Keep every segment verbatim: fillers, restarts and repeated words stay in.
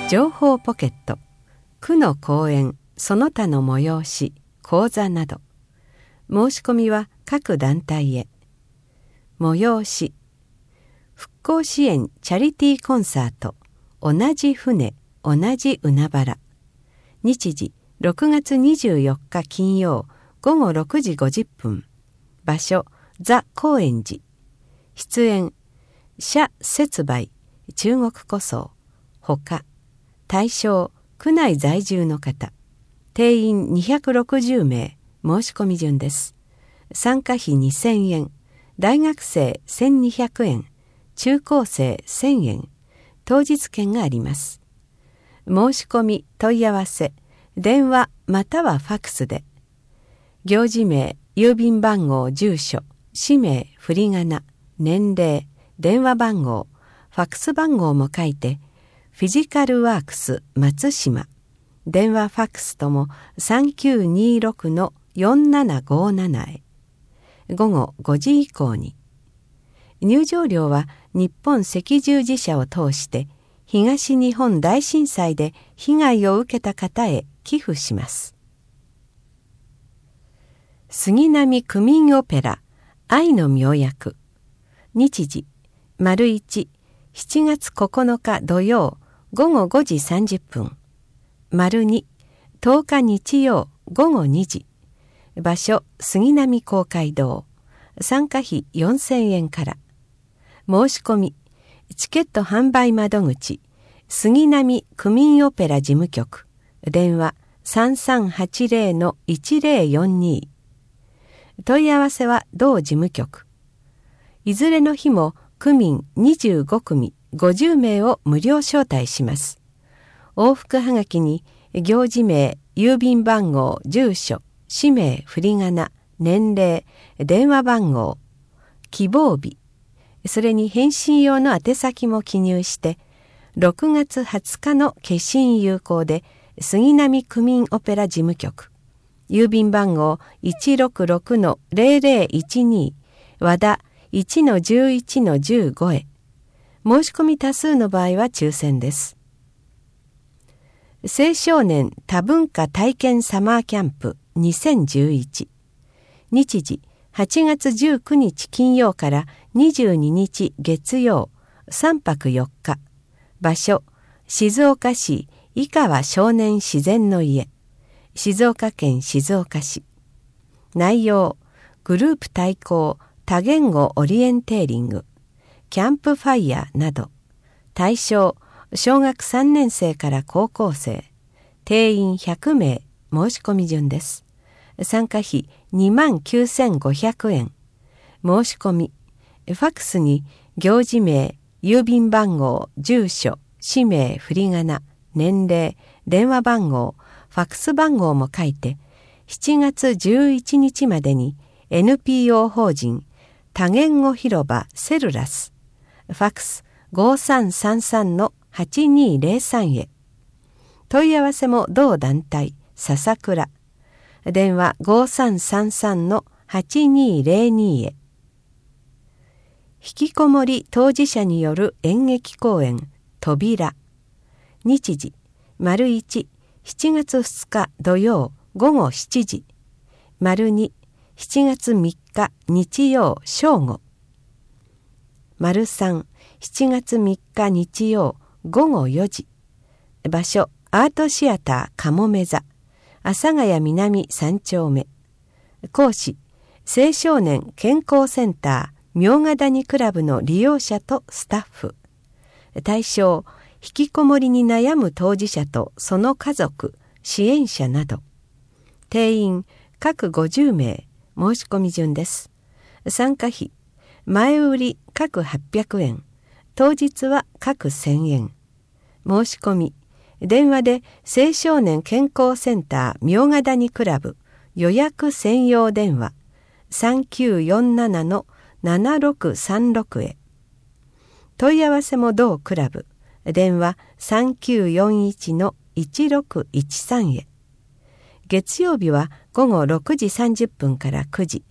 情報ポケット、区の講演その他の催し講座など、申し込みは各団体へ。催し復興支援チャリティーコンサート同じ船同じ海原、日時ろくがつにじゅうよっか金曜午後ろくじごじゅっぷん、場所ザ・高円寺、出演謝節売中国古装ほか、対象区内在住の方、定員にひゃくろくじゅうめい、申し込み順です。参加費にせんえん、大学生せんにひゃくえん、中高生せんえん、当日券があります。申し込み問い合わせ電話またはファクスで、行事名、郵便番号、住所、氏名、振り仮名、年齢、電話番号、ファクス番号も書いて、フィジカルワークス松島、電話ファクスともさんきゅうにろくのよんななごななへ。午後ごじ以降に。入場料は日本赤十字社を通して東日本大震災で被害を受けた方へ寄付します。杉並区民オペラ愛の妙薬、日時丸一、しちがつここのか土曜午後ごじさんじゅっぷん、丸二、とおか日曜午後にじ、場所杉並公会堂、参加費よんせんえんから。申し込みチケット販売窓口杉並区民オペラ事務局、電話 さんさんはちぜろのいちぜろよんに、問い合わせは同事務局。いずれの日も区民にじゅうごくみごじゅうめいを無料招待します。往復はがきに行事名、郵便番号、住所、氏名、振り仮名、年齢、電話番号、希望日、それに返信用の宛先も記入してろくがつはつかの消印有効で、杉並区民オペラ事務局、郵便番号 いちろくろくのぜろぜろいちに、和田 いちのじゅういちのじゅうご へ。申し込み多数の場合は抽選です。青少年多文化体験サマーキャンプにせんじゅういち、日時はちがつじゅうくにち金曜からにじゅうににち月曜、さんぱくよっか、場所静岡市井川少年自然の家、静岡県静岡市。内容グループ対抗多言語オリエンテーリング、キャンプファイヤーなど。対象小学さんねんせいから高校生、定員ひゃくめい、申し込み順です。参加費にまんきゅうせんごひゃくえん。申し込みファクスに行事名、郵便番号、住所、氏名、振り仮名、年齢、電話番号、ファクス番号も書いてしちがつじゅういちにちまでに エヌピーオー 法人多言語広場セルラス、ファクスごさんさんさんのはちにぜろさんへ。問い合わせも同団体笹倉、電話ごさんさんさんのはちにぜろにへ。引きこもり当事者による演劇公演扉、日時丸一、しちがつふつか土曜午後しちじ、丸二、しちがつみっか日曜正午、丸三、しちがつみっか日曜午後よじ、場所アートシアターかもめ座、阿佐ヶ谷南さんちょうめ。講師青少年健康センター茗ヶ谷クラブの利用者とスタッフ。対象引きこもりに悩む当事者とその家族、支援者など。定員各ごじゅうめい、申し込み順です。参加費前売り各はっぴゃくえん、当日は各せんえん。申し込み電話で青少年健康センター茗ヶ谷クラブ予約専用電話 さんきゅうよんななのななろくさんろく へ。問い合わせも同クラブ、電話 さんきゅうよんいちのいちろくいちさん へ。月曜日はごごろくじさんじゅっぷんからくじ。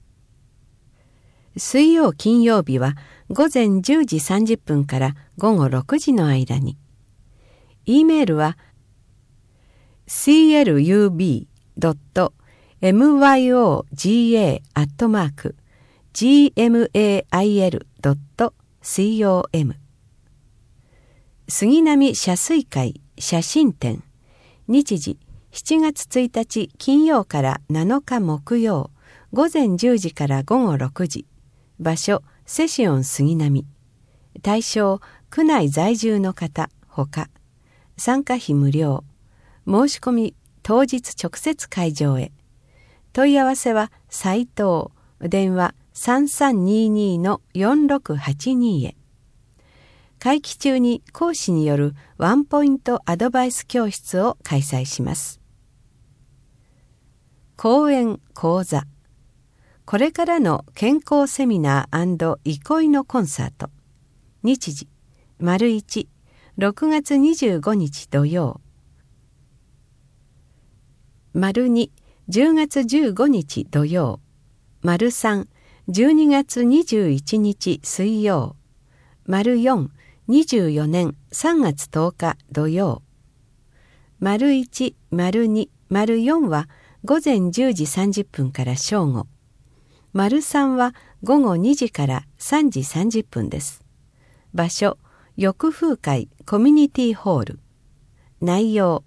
水曜金曜日はごぜんじゅうじさんじゅっぷんからごごろくじの間に。 E メールは シーエルユービードットエムワイオージーエー アットマーク ジーエムエーアイエルドットコム 杉並写水会写真展。日時しちがつついたち金曜からなのか木曜、午前じゅうじから午後ろくじ。場所セシオン杉並。対象区内在住の方ほか。参加費無料。申し込み当日直接会場へ。問い合わせは斉藤、電話さんさんにーにーのよんろくはちにーへ。会期中に講師によるワンポイントアドバイス教室を開催します。講演講座。これからの健康セミナー&憩いのコンサート。日時丸一、ろくがつにじゅうごにち土曜。丸二、じゅうがつじゅうごにち土曜。丸三、じゅうにがつにじゅういちにち水曜。丸四、にじゅうよねんさんがつとおか土曜。丸一、丸二、丸四は午前じゅうじさんじゅっぷんから正午。丸三は午後にじからさんじさんじゅっぷんです。場所、浴風会コミュニティホール。内容。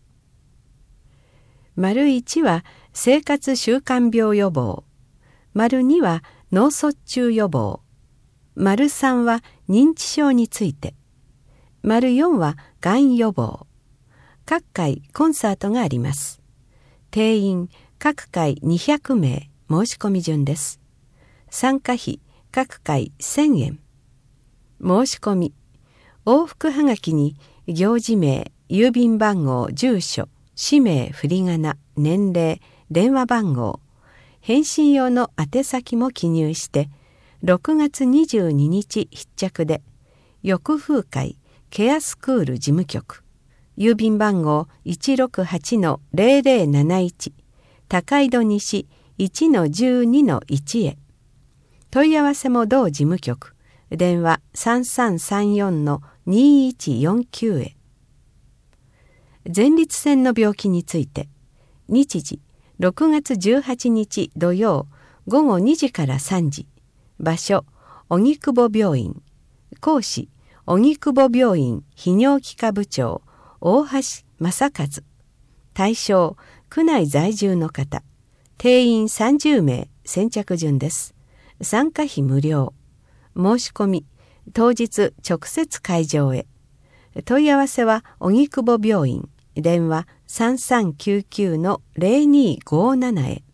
丸一は生活習慣病予防。丸二は脳卒中予防。丸三は認知症について。丸四はがん予防。各回コンサートがあります。定員各回にひゃくめい、申し込み順です。参加費各回せんえん。申し込み往復はがきに行事名、郵便番号、住所、氏名、振り仮名、年齢、電話番号、返信用の宛先も記入してろくがつにじゅうににち必着で浴風会ケアスクール事務局、郵便番号 いちろくはちのゼロゼロなないち 高井戸西 いちのじゅうにのいち へ。問い合わせも同事務局、電話さんさんさんよんのにいちよんきゅうへ。前立腺の病気について。日時ろくがつじゅうはちにち土曜午後にじからさんじ。場所荻窪病院。講師荻窪病院泌尿器科部長大橋正和。対象区内在住の方。定員さんじゅうめい、先着順です。参加費無料。申し込み当日直接会場へ。問い合わせは荻窪病院、電話さんさんきゅうきゅうのゼロにごななへ。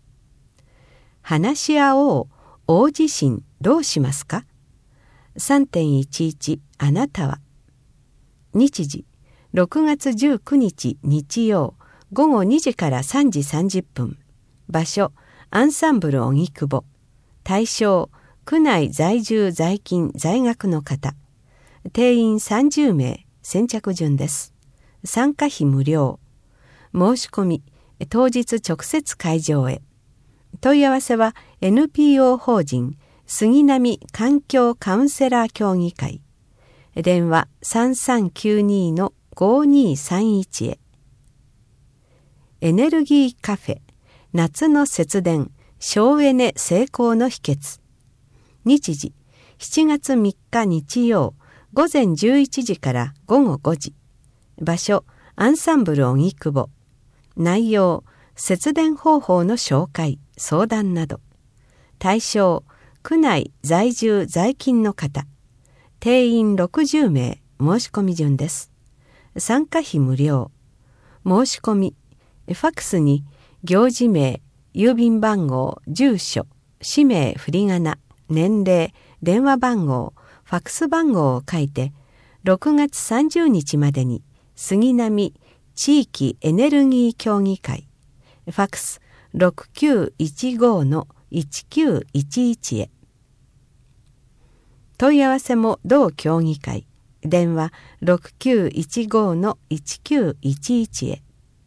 話し合おう大地震どうしますか？ さんてんいちいち あなたは。日時ろくがつじゅうくにち日曜午後にじからさんじさんじゅっぷん。場所アンサンブル荻窪。対象区内在住在勤在学の方。定員さんじゅうめい、先着順です。参加費無料。申し込み当日直接会場へ。問い合わせは エヌピーオー 法人杉並環境カウンセラー協議会。電話さんさんきゅうにのごにさんいちへ。エネルギーカフェ夏の節電省エネ成功の秘訣。日時しちがつみっか日曜午前じゅういちじから午後ごじ。場所アンサンブル荻窪。内容節電方法の紹介相談など。対象区内在住在勤の方。定員ろくじゅうめい、申し込み順です。参加費無料。申し込みファックスに行事名、郵便番号、住所、氏名、振り仮名、年齢、電話番号、ファックス番号を書いてろくがつさんじゅうにちまでに杉並地域エネルギー協議会ファックスろくきゅういちごのいちきゅういちいちへ。問い合わせも同協議会、電話ろくきゅういちごのいちきゅういちいちへ。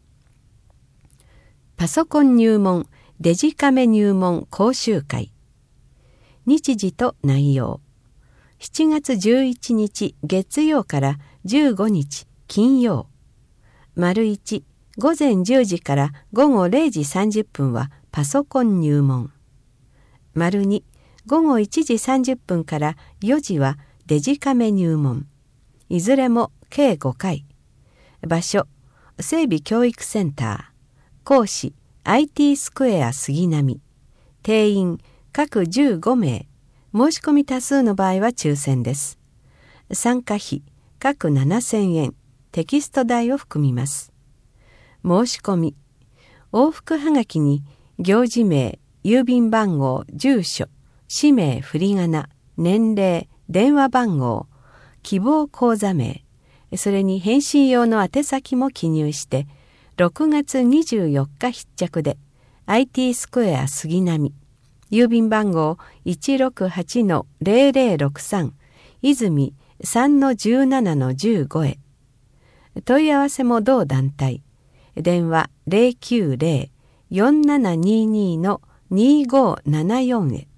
パソコン入門デジカメ入門講習会。日時と内容しちがつじゅういちにち月曜からじゅうごにち金曜。丸いち、午前じゅうじから午後れいじさんじゅっぷんはパソコン入門。丸に、午後いちじさんじゅっぷんからよじはデジカメ入門。いずれも計ごかい。場所、整備教育センター。講師、アイティー スクエア杉並。定員、各じゅうごめい。申し込み多数の場合は抽選です。参加費、各ななせんえん。テキスト代を含みます。申し込み、往復はがきに行事名、郵便番号、住所、氏名、振り仮名、年齢、電話番号、希望口座名、それに返信用の宛先も記入して、ろくがつにじゅうよっか必着で アイティー スクエア杉並、郵便番号 いちろくはちのぜろぜろろくさん 泉 さんのじゅうななのじゅうご へ。問い合わせも同団体。電話 ゼロきゅうゼロ よんななににのにごーななよん へ。